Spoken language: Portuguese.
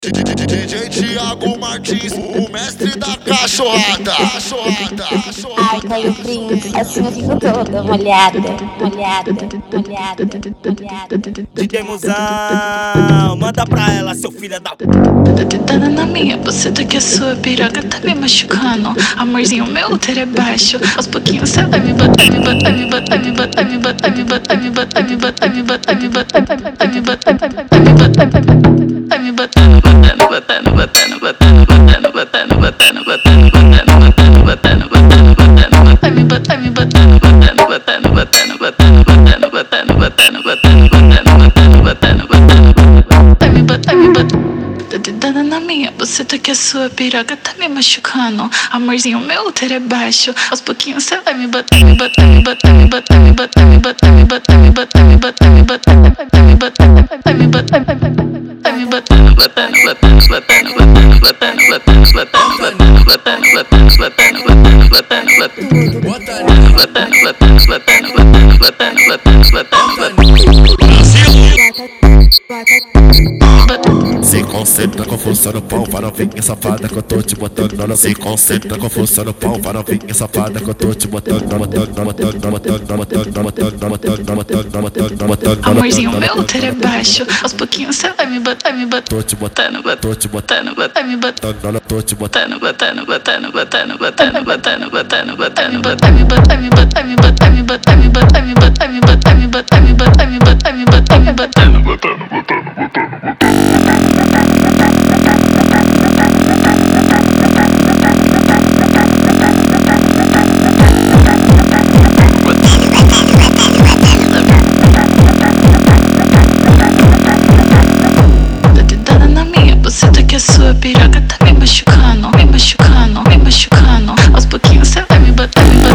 DJ Thiago Martins, o mestre da cachorrada. Ai, Caio Prince, assim eu fico toda molhada. DJ Muzão, manda pra ela, seu filho da p***. Tá tentando na minha buceta que a sua piroca tá me machucando. Amorzinho, meu útero é baixo. Aos pouquinhos cê vai me botar, me botar, me botar, me botar, me botar, me botar, me botar, me botar, me botar, me botar, me botar, me botar, tá me botando, botando, botando, botando, botando, botando, botando, botando, botando, botando, botando, botando, botando, botando, me botar, me botando, botando, botando, botando, botando, botando, botando, botando, botando, botando, botando, botando, tá me botando, me botando. Tá dedando na minha buceta que a sua piroca tá me machucando. Amorzinho, meu útero é baixo. Aos pouquinhos cê vai me botar, me botar, me botar, me botar, me botar, me botar, me botar, me botar, me botar, me botar, me botar, me botar, me botar, tá me botando, botando, botando, botando, botando, botando, botando, botando, botando, botando, botando, botando, botando, botando, botando, Se concentra com força no pão, para novinha safada que eu tô te botando. Não se concentra com força no pão, para novinha safada que eu tô te botando. amorzinho, meu útero é baixo. Aos pouquinhos cê vai me botar, me botar, Tô te botando, botando, tô te botando, botar, me botar, tô te botando. botando, botando, botando, botando, botando, botando, botando, me botar, me botar, me botar, me botar, me botar, me botar, me botar, me botar, me botar, me botar, me botar, me botar, me botando, botando, botando. Buceta que a sua piroca tá me machucando, me machucando, me machucando. Aos pouquinhos cê vai me botar, me botar.